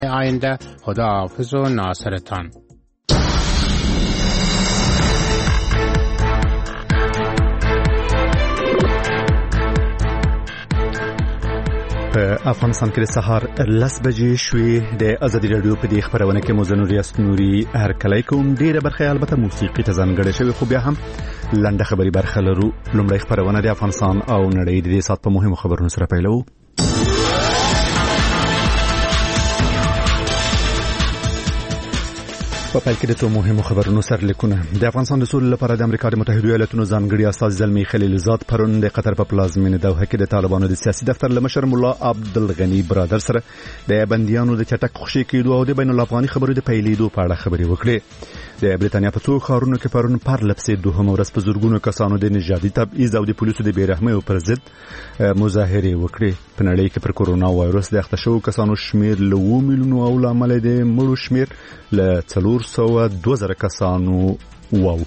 آینده. خداحافظ و ناصرتان. په افغانستان کې د سهار 10 بجې شوې. د ازادي رادیو په دې خبرونه کې موزن ریاست نوري هر کله کوم ډیره برخه البته موسیقي ته ځانګړې شوی، خو بیا هم لنډه خبري برخه لرو. لومړی خبرونه د افغانستان او نړۍ د دې سات په مهمو خبرونو سره پیلو. په پیل کې د تو مهمو خبرونو سرلیکونه. د افغانستان د سولې لپاره د امریکا د متحده ایالاتونو ځانګړي استازي زلمی خلیلزاد پرون د قطر په پلازمینه دوحه کې د طالبانو د سیاسي دفتر لمشر مولا عبدالغنی برادر سره د بنديانو د چټک خوشي کېدو او د بین الافغاني خبرو د پیلېدو په اړه خبرې وکړې. د بریتانیا په څو ښارونو کې پرون پرلپسې دوهم ورځ په زورګونو کسانو د نژادي تبعیض او د پولیسو د بیرحمۍ پر ضد مظاهرې وکړې. په نړۍ کې پر کورونا وایرس د اخته شوو کسانو شمیر له 2 میلیونو او لامل د مړو شمیر له 402,000 کسانو واو.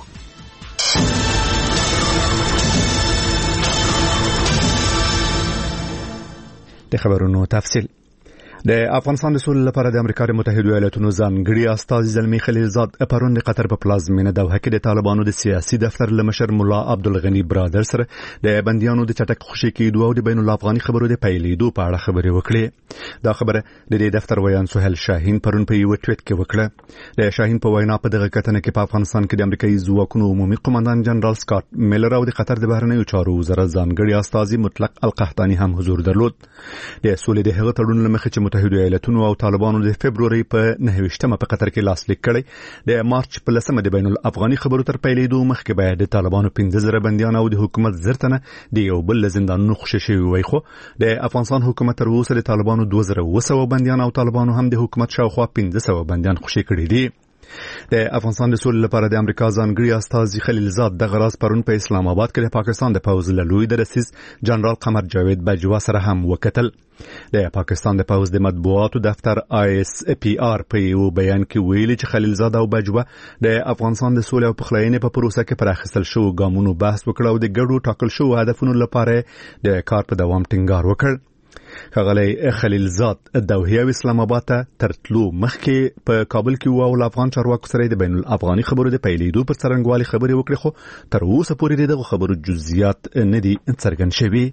د خبرونو تفصیل. د افغانستان د سولې لپاره د امریکا د متحده ایالاتونو ځانګړي استازي زلمی خلیلزاد پرون د قطر په پلازمینه دوحه کې د طالبانو د سیاسي دفتر لمشر مولا عبدالغنی برادر سره د بنديانو د چټک خوشي کېدو او د بین الافغاني خبرو د پیلېدو په اړه خبرې وکړې. دا خبره د دې دفتر ویان سهیل شاهین پرون په یو ټویټ کې وکړه. د شاهین په وینا په دغه کتنه کې په افغانستان کې د امریکایي ځواکونو عمومي قومندان جنرال سکاټ میلر او د قطر د بهرنیو چارو وزارت ځانګړي استازي مطلق القحطاني هم حضور درلود. د سولې د هغه تړون لمخې چې متحده ایالاتونو او طالبانو د فبرवरी په 9 په قطر کې لاسلیک کړی، د مارچ په 10 د بین الافغاني خبرو تر پیلېدو مخکې باید د طالبانو 15,000 بنديان او د حکومت زرتنه د یو بل زندانونو خوشي شوی وي. خو د افغانستان حکومت تر اوسه د طالبانو 2,200 بنديان او طالبانو هم د حکومت شاوخوا 1500 بنديان خوشي کړي دي. د افغانستان د سولې لپاره د امریکا ځانګړي استازي خلیلزاد د غراس پرون په اسلام آباد کې د پاکستان د پوز له لوی درسیز جنرال قمر جاوید بجوا سره هم وکتل. د پاکستان د پوز د مطبوعاتو دفتر ISPR په یو بیان کې ویلي چې خلیلزاد او بجوا د افغانستان د سولې او پخلاینې په پروسه کې پر اخیستل شوو ګامونو بحث وکړ او د ګډو ټاکل شوو هدفونو لپاره د کار په دوام ټینګار وکړ. ښاغلی خلیلزاد دوحه او اسلام آباد ته ترتلو مخکې په کابل کې او افغان چارواکو سره د بین الافغاني خبرو د پیلېدو پر څرنګوالي خبرې وکړې، خو تر اوسه پورې دغه خبرو جزئیات نه دي څرګند شوي.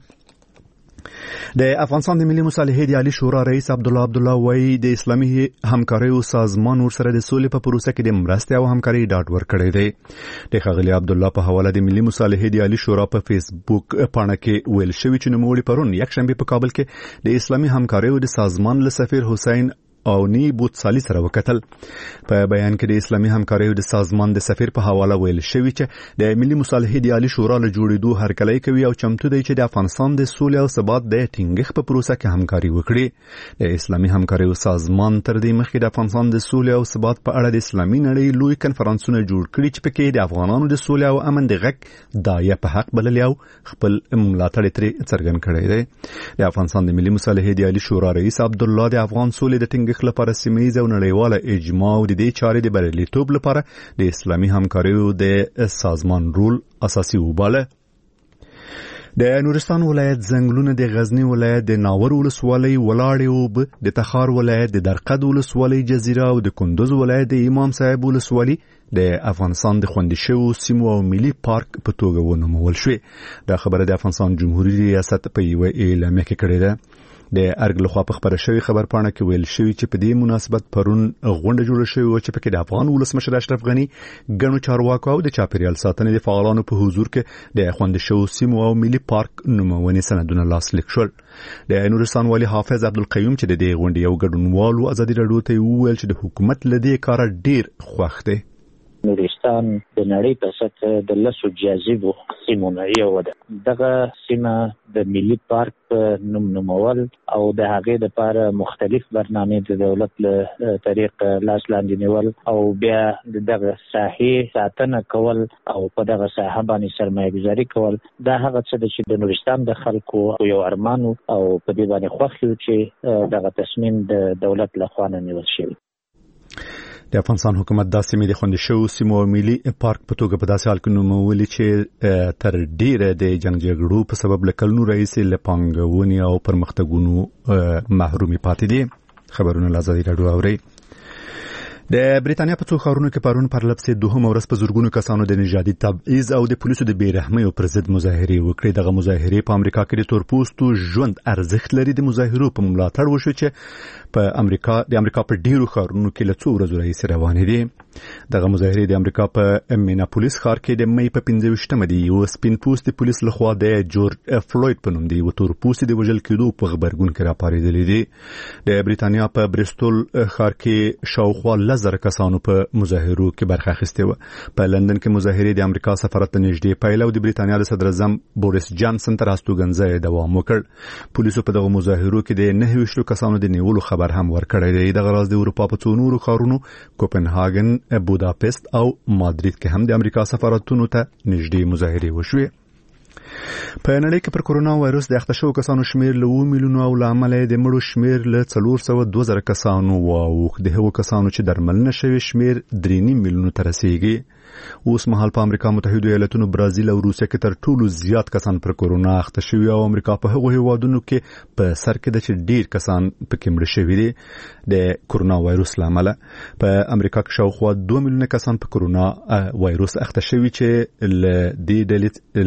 د افغانستان د ملي مصالحې د عالی شورا رئیس عبدالله وایي د اسلامي همکاریو سازمان ورسره د سولې په پروسه کې د مرستې او همکاري ډاډ ورکړی دی. د ښاغلي عبدالله په حواله د ملي مصالحې د عالی شورا په فیسبوک پاڼه کې ویل شوی چې نوموړي پرون یکشنبه په کابل کې د اسلامي همکاریو د سازمان له سفیر حسین او نی بوتسالی سره وکتل. په بیان کې د اسلامي همکاریو د سازمان د سفیر په حواله ویل شوی چې د ملي مصالحې د عالی شورا له جوړېدو هرکلی کوي او چمتو دی چې د افغانستان د سولې او ثبات د ټینګښت په پروسه کې همکاري وکړي. د اسلامي همکاریو سازمان تر دې مخکې د افغانستان د سولې او ثبات په اړه د اسلامي نړۍ لوی کنفرانسونه جوړ کړي چې پکې د افغانانو د سولې او امن د غږ دایه په حق بللی او خپل ملاتړ ترې څرګند کړی دی. د افغانستان د ملي مصالحې د عالی شورا رئیس عبدالله د افغان سولې د ټینګښت لپاره سیمه‌ییز او نړیواله اجماع او د دې چارې د بریالیتوب لپاره د اسلامي همکاریو د سازمان رول اساسي وباله. د نورستان ولایت زنګلونه د غزنی ولایت د ناور ولسوالۍ ولاړې اوب د تخار ولایت د درقد ولسوالۍ جزیره او د کندوز ولایت د امام صاحب ولسوالۍ د افغانستان د خوندي شوو سیمو او ملي پارک په توګه ونومول شوې. دا خبره د افغانستان جمهوریت ریاست په یو اعلامیه کې کړې ده. د ارګ لخوا په خبره شوی خبر پاڼه کې ویل شوی چې په دې مناسبت پرون غونډه جوړه شوې و چې پکې د افغان ولسمشر اشرف غنی ګڼو چارواکو او د چاپیریال ساتنې د فعالانو په حضور کې د خوندي شوو سیمو او ملي پارک نومونې سندونه لاسلیک شول. د نورستان والي حافظ عبدالقیوم چې د دې غونډې یو ګډونوالو ازادي رادیو ته وویل چې د حکومت له دې کاره ډیر خوښ دی. نورستان د نړۍ په سطح د لسو جاذبو سیمو نه یو ده. دغه سیمه د ملي پارک نومول او د هغې لپاره مختلف برنامې د دولت له طریق لاس لاندې نیول او بیا دغه ساحې ساتنه کول او په دغه ساحه باندې سرمایه گذاري کول دا هغه څه ده چې د نورستان د خلکو یو ارمان او په دې باندې خوښ یو چې دغه تصمیم د دولت لخوا نه نیول شوی. د افغانستان حکومت دا سیمې د خوندي شوو سیمو او ملي پارک په توګه په داسې حال کې نومولي چې تر ډیره د جنگ جګړو په سبب له کلونو راهیسې له پانګونې او پرمختګونو محرومي پاتې دي. خبرونه لازم راډیو اوري. د بریتانیا په څو ښارونو کې پرون پر لپسې دوهم ورځ په زورګونو کسانو د نژادي تبعیض او د پولیسو د بیرحمۍ پر ضد مظاهرې وکړې. دغه مظاهرې په امریکا کې د تورپوستو ژوند ارزښت لري د مظاهرو په ملاتړ وشو چې په امریکا په ډیرو ښارونو کې له څو ورځو راهیسې روانې دي. دغه مظاهرې د امریکا په میناپولیس ښار کې د مې په 25مه دی یو سپین پوستي پولیس لخوا د جورج فلوید په نوم دی یو تورپوستي د وژل کېدو په خبرګون کې راپارېدلې دي. د بریتانیا په بریستول ښار کې شاوخوا 1000 کسانو په مظاهرو کې برخه اخیستې و. په لندن کې مظاهرې د امریکا سفارت ته نږدې پیل او د بریتانیا د صدر اعظم بوریس جانسن تر استوګنځي دوام وکړ. پولیسو په دغه مظاهرو کې د 29 کسانو د نیولو خبر هم ورکړی دی. دغه راز د اروپا په څو نورو ښارونو کوپنهاګن، بوداپست او مادرید کې هم د امریکا سفارتونو ته نږدې مظاهرې وشوې. په نړۍ کې پر کورونا وایروس د اخته شوو کسانو شمیر له 2 میلیونو او لامل د مړو شمیر له 402,000 کسانو واوښت. د هغو کسانو چې درملنه شوي شمیر 3.5 میلیونو ته رسیږي. اوس مهال په امریکا متحده ایالاتونو، برازیل او روسیه کې تر ټولو زیات کسان پر کورونا اخته شوي او امریکا په هغو هیوادونو کې په سر کې د چې ډیر کسان پکې مړه شوي دي د کورونا وایروس لامل. په امریکا کې شاوخوا 2 میلیونه کسان په کورونا وایروس اخته شوي چې ل دې ډلې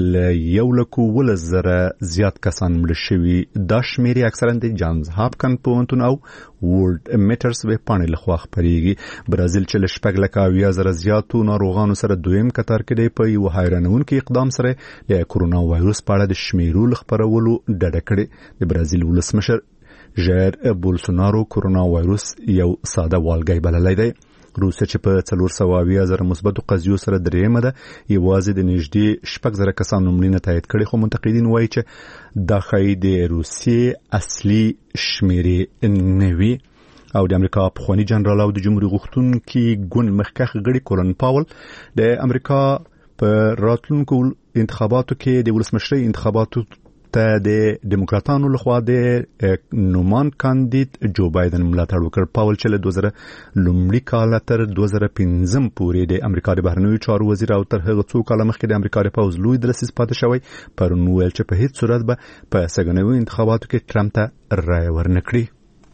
1,10,000 زیات کسان مړه شوي. دا شمیر اکثرا د جانز هاپکن پوهنتون او ورلد میټرز ویب پاڼې لخوا خپریږي. برازیل چې ل 6,20,000 زیاتو ناروغانو سره دویم قطار کې دی. په یو حیرانونکي اقدام سره د کورونا وایروس په اړه د شمیرو خبرولو ډډه کړې. د برازیل ولسمشر ژایر بولسونارو کورونا وایروس یو ساده والګی بللی دی. روسیه چې په 420,000 مثبتو قضیو سره دریمه ده، یوازې د نږدې 6,000 کسانو مړینه تایید کړي، خو منتقدین وایي چې دا ښایي د روسیې اصلي شمیرې نه وي. او د امریکا پخوانی جنرال او د جمهوریت غوښتونکي ګوند مخکښ غړي کولن پاول د امریکا په راتلونکو انتخاباتو کې د ولسمشرۍ انتخاباتو ته د ډیموکراتانو لخوا د نومان کاندید جو بایدن ملاتړ وکړ. پاول چې له 2000 کال تر 2015 پورې د امریکا د بهرنیو چارو وزیر او تر هغه څو کال مخکې د امریکا د پوز لوی درسیز پاتې شوی، پرون ویل چې په هیڅ صورت به په سګنوي انتخاباتو کې ټرمپ ته رای ورنکړي.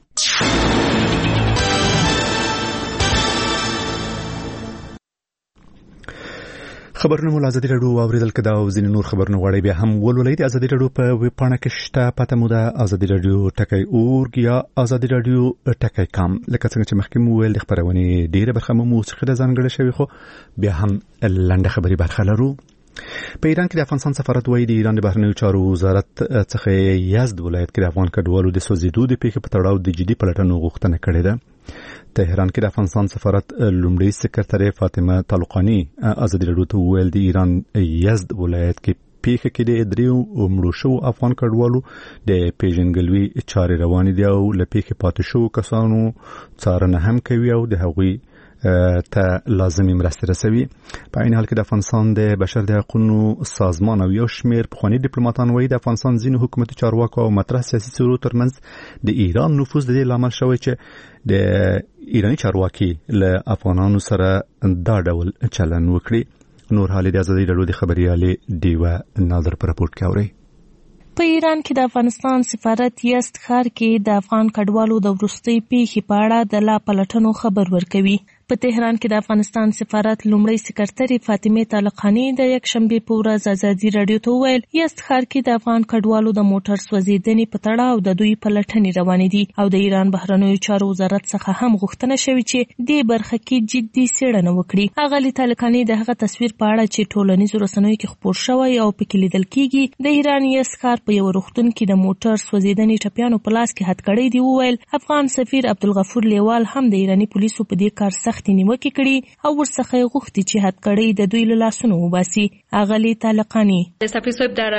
خبرونه مو ازادي راډیو اوریدل کدا او ځینې نور خبرونه غواړي بیا هم ولولئ. د ازادي راډیو په ویب پاڼه کې شته پته مو ده ازادي راډیو ټکی اورګ یا ازادي راډیو ټکی کام. لکه څنګه چې مخکې مو ویل د خبرونه ډیره برخه مو موسیقي د ځانګړې شوی، خو بیا هم لنډه خبري برخه لرو. په ایران کې د افغانستان سفارت وایي د ایران د بهرنیو چارو وزارت څخه یزد ولایت کې د افغان کډوالو د سوځېدو د پیښې په تړاو د جدي پلټنو غوښتنه کړې ده. تهران کې د افغانستان سفارت لومړی سکرټري فاطمه طالقانی ازادي راډیو ته ویل د ایران یزد ولایت کې پیښه کې د دریو مړو شو افغان کډوالو د پیژنګلوي چارې روانې دي او له پیښې پاتې شو کسانو څارنه هم کوي او د هغوی ته لازمي مرسته رسوي. په عین حال کې د افغانستان د بشر د حقوقو سازمان او یو شمېر پخوانی ډیپلوماټان وایي د افغانستان ځینې حکومتي چارواکو او مطرح سیاسي څیرو ترمنځ د ایران نفوذ د دې لامل شوی چې د ایرانی چارواکي له افغانانو سره دا ډول چلن وکړي. نور حالې د ازادي راډیو د خبريالې دیوه نادر پر راپورټ کوي. په ایران کې د افغانستان سفارت یزد ښار کې د افغان کډوالو د وروستۍ پیښې په اړه د لا پلټنو خبر ورکوي. په تهران کې د افغانستان سفارت لومړی سکرټري فاطمه طالقانی د یکشنبه په ورځ ازادي راډیو ته ویل یزد ښار کې د افغان کډوالو د موټر سوځیدنې په تړاو د دوی پلټنې روانې دي او د ایران بهرنیو چارو وزارت څخه هم غوښتنه شوې چې د برخه کې جدي څېړنه وکړي. اغلی طالقانی د هغه تصویر په اړه چې ټولنیزو رسنیو کې خپور شوی او پکې لیدل کېږي د ایران یزد ښار په یو روغتون کې د موټر سوځیدنې ټپیانو په لاس کې هتکړۍ دی. وویل افغان سفیر عبدالغفور لیوال هم د ایرانی پولیسو په دې کار سخت نیوکه کړي او ورڅخه غوښتي چې هتکړۍ د دوی له لاسونو وباسي. اغلی طالقانی سفیر صاحب د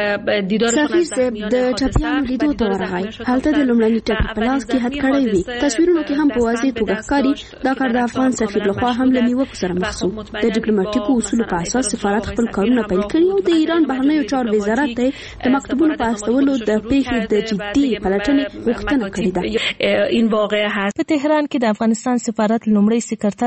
ټپیانو لیدو ته ورغی. هلته د لومړني ټپي په لاس کې هتکړۍ وي. تصویرونو کې هم په واضح توګه ښکاري. دا کار د افغان سفیر لخوا هم له نیوکو سره مخ شو. د ډیپلوماټیکو اصولو په اساس سفارت خپل کارونه پیل کړي او د ایران بهرنیو چارو وزارت ته د مکتوبونو په استولو د پیښې د جدي پلټنې غوښتنه کړې ده. په تهران کې د افغانستان سفارت لومړی سکرټر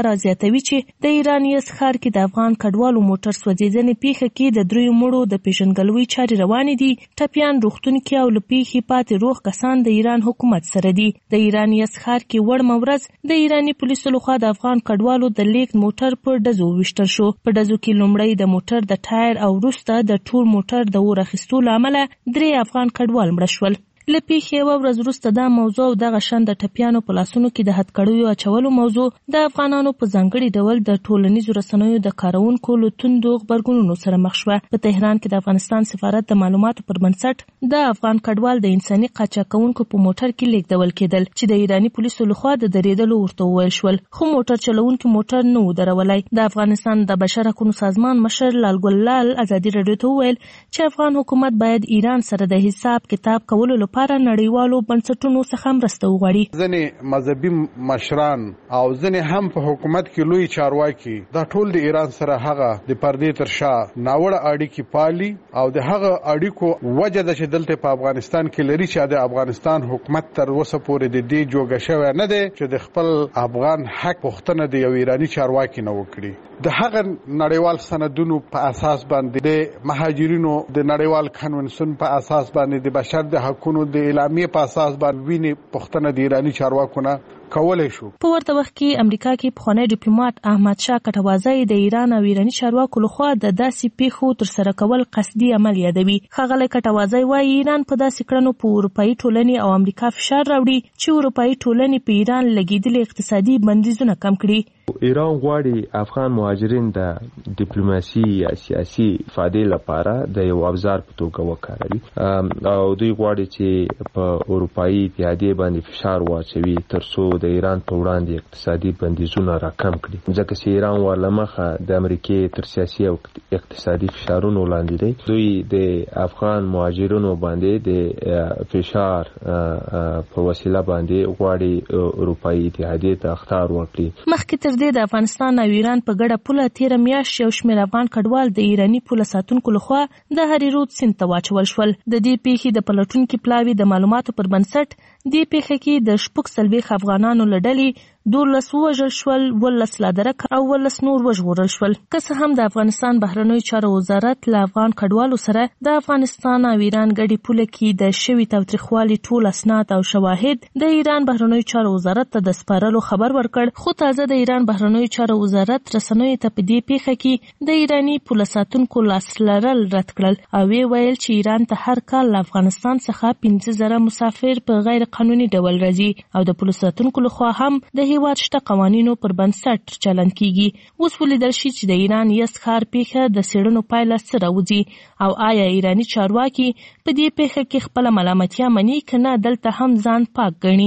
را زیاتوي چې د ایران یزد ښار کې د افغان کډوالو موټر سوځېدنې پیښه کې د 3 مړو د پیژندګلوۍ چارې روانې دي. ټپیان، روغتونکي او له پیښې پاتې روغ کسان د ایران حکومت سره دي. د ایران یزد ښار کې وړمه ورځ د ایراني پولیسو لخوا د افغان کډوالو د لیږد موټر په ډزو وویشتل شو. په ډزو کې لومړی د موټر د ټایر او وروسته د ټول موټر د اور اخیستو له امله 3 افغان کډوال مړه شول. له پیښې یوه ورځ وروسته دا موضوع او دغه شان د ټپیانو په لاسونو کې د هتکړیو اچولو موضوع د افغانانو په ځانګړي ډول د ټولنیزو رسنیو د کارونکو له توندو غبرګونونو سره مخ شوه. په تهران کې د افغانستان سفارت د معلوماتو پر بنسټ د افغان کډوال د انساني قاچاقونکو په موټر کې لیږدول کېدل چې د ایراني پولیسو لخوا د درېدلو ورته وویل شول، خو موټر چلوونکي موټر نه و درولای. د افغانستان د بشر حقوقو سازمان مشر لال ګل لال ازادي راډیو ته وویل چې افغان حکومت باید ایران سره د حساب کتاب کولو لپاره نړیوالو بنسټونو څخه مرسته وغواړي. ځینې مذهبي مشران او ځینې هم په حکومت کې لوی چارواکي دا ټول د ایران سره هغه د پردې تر شا ناوړه اړیکې پالي او د هغه اړیکو وجه د چې دلته په افغانستان کې لري چې د افغانستان حکومت تر اوسه پورې د دې جوګه شوی نه دی چې د خپل افغان حق پوښتنه د یو ایراني چارواکي نه وکړي. د هغه نړیوال سندونو په اساس باندې د مهاجرینو د نړیوال کنونسیون په اساس باندې د بشر د حقوقو د اعلامیې په اساس باندې ویني پښتنه د ایرانی چارواکو نه کولای شو. په ورته وخت کې امریکا کې پخوانی ډیپلوماټ احمد شاه کټوازی د ایران او ایرانی چارواکو لخوا د داسې پیښو تر سره کول قصدي عمل یادوي. ښاغلی کټوازی وايي ایران په داسې کړنو په اروپایي ټولنې او امریکا فشار راوړي چې اروپایي ټولنې په ایران لګیدلي اقتصادي بندیزونه کم کړي. ایران غواړي افغان مهاجرین د ډیپلوماسي یا سیاسي فائدې لپاره د یو ابزار په توګه وکاروي او دوی غواړي چې په اروپایي اتحادیې باندې فشار واچوي ترڅو د ایران په وړاندې اقتصادي بندیزونه راکم کړي، ځکه چې ایران ورلمخه د امریکای تر سیاسي او اقتصادي فشارونو لاندې دی. دوی د افغان مهاجرینو باندې د فشار په وسیله باندې غواړي اروپایي اتحادیې ته اخطار ورکړي. مخکې تر دې د افغانستان او ایران په ګډه پوله تیره میاشت یو شمېر افغان کډوال د ایراني پوله ساتونکو لخوا د هریرود سیند ته واچول شول. د دې پیښې د پلټونکي پلاوي د معلوماتو پر بنسټ دې پیښه کې د 40 افغانانو له ډلې 12 ووژل شول، 12 لا درک او 12 نور وژغورل شول. که څه هم د افغانستان بهرنیو چارو وزارت له افغان کډوالو سره د افغانستان او ایران ګډې پوله کې د شوي تاوتریخوالي ټول اسناد او شواهد د ایران بهرنیو چارو وزارت ته د سپارلو خبر ورکړ، خو تازه د ایران بهرنیو چارو وزارت رسنیو ته په دې پیښه کې د ایرانی پوله ساتونکو لاس لرل رد کړل او ویل چې ایران ته هر کال له افغانستان څخه 15,000 مسافر په غیر قانوني ډول راځي او د پوله ساتونکو لخوا هم د هیواد شته قوانینو پر بنسټ چلند کیږي. اوس ولیدل شي چې د ایران یزد ښار پیښه د څېړنو پایله څه راوځي او آیا ایرانی چارواکي په دې پیښه کې خپله ملامتیا مني که نه دلته هم ځان پاک ګڼي.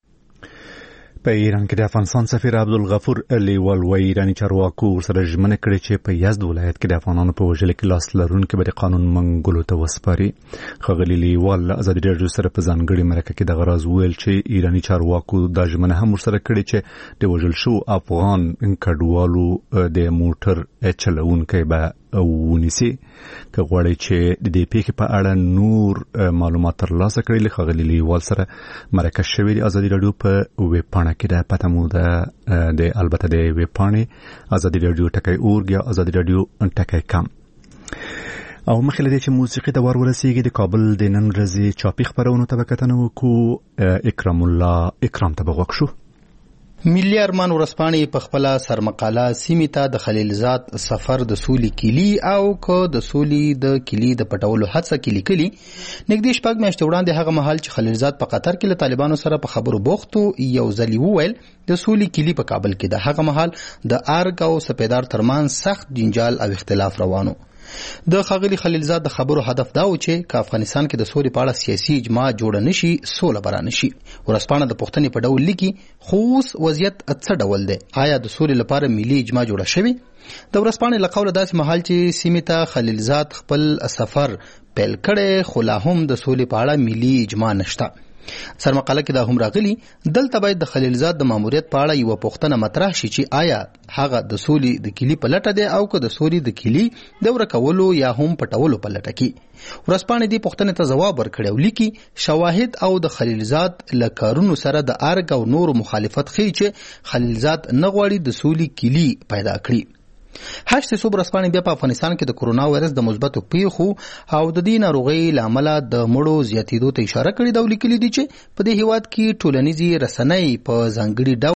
په ایران کې د افغانستان سفیر عبدالغفور لیوال وايي ایرانی چارواکو ورسره ژمنه کړې چې په یزد ولایت کې د افغانانو په وژلو کې لاس لرونکي به د قانون منګولو ته وسپاري. ښاغلي لیوال له ازادي راډیو سره په ځانګړي مرکه کې دغه راز وویل چې ایرانی چارواکو دا ژمنه هم ورسره کړې چې د وژل شوو افغان کډوالو د موټر چلوونکی به ونیسي. که غواړئ چې د دې پیښې په اړه نور معلومات ترلاسه کړئ له ښاغلي لیوال سره مرکه شوې د ازادي راډیو په ویب پاڼه کې ده. پته مو ده د البته د ویب پاڼې ازادي راډیو ټکی اورګ یا ازادي راډیو ټکی کم. او مخکې له دې چې موسیقي ته ور ورسیږي د کابل د نن ورځې چاپي خپرونو ته به کتنه وکړو. اکرام الله اکرام ته به غوږ شو. ملي ارمان ورځپاڼې په خپل سرمقاله سیمې ته د خلیلزاد سفر د سولې کلی او که د سولې د کلی د پټولو هڅه کې لیکلي نږدې 6 میاشتې وړاندې هغه مهال چې خلیلزاد په قطر کې له طالبانو سره په خبرو بوختو یو ځل وویل د سولې کلی په کابل کې د هغه مهال د ارګ او سپیدار ترمن سخت جنجال او اختلاف روانو. د ښاغلي خلیلزاد د خبرو هدف دا و چې که افغانستان کې د سولې په اړه سیاسي اجماع جوړه نشي سوله به رانشي. ورځپاڼه د پوښتنې په ډول لیکي خو اوس وضعیت څه ډول دی؟ آیا د سولې لپاره ملي اجماع جوړه شوې؟ د ورځپاڼې له قوله داسې مهال چې سیمې ته خلیلزاد خپل سفر پیل کړی خو لا هم د سولې په اړه ملي اجماع نشته. سرمقاله کې دا هم راغلي دلته باید د خلیلزاد د ماموریت په اړه یو پوښتنه مطرح شي چې آیا هغه د سولې د کلی په لټه دی او که د سولې د کلی د ورکولو یا هم پټولو په لټه کې. ورځپاڼې دې پوښتنې ته ځواب ورکړی او لیکي شواهد او د خلیلزاد له کارونو سره د ارګ او نورو مخالفت ښیي چې خلیلزاد نه غواړي د سولې کلی پیدا کړي. هشت صوب ورځپاڼې بیا په افغانستان کې د کورونا وایرس د مثبتو پیښو او د دې ناروغۍ له امله د مړو زیاتېدو ته اشاره کړې ده او لیکلي دي چې په دې هیواد کې ټولنیزې رسنۍ په ځانګړي ډول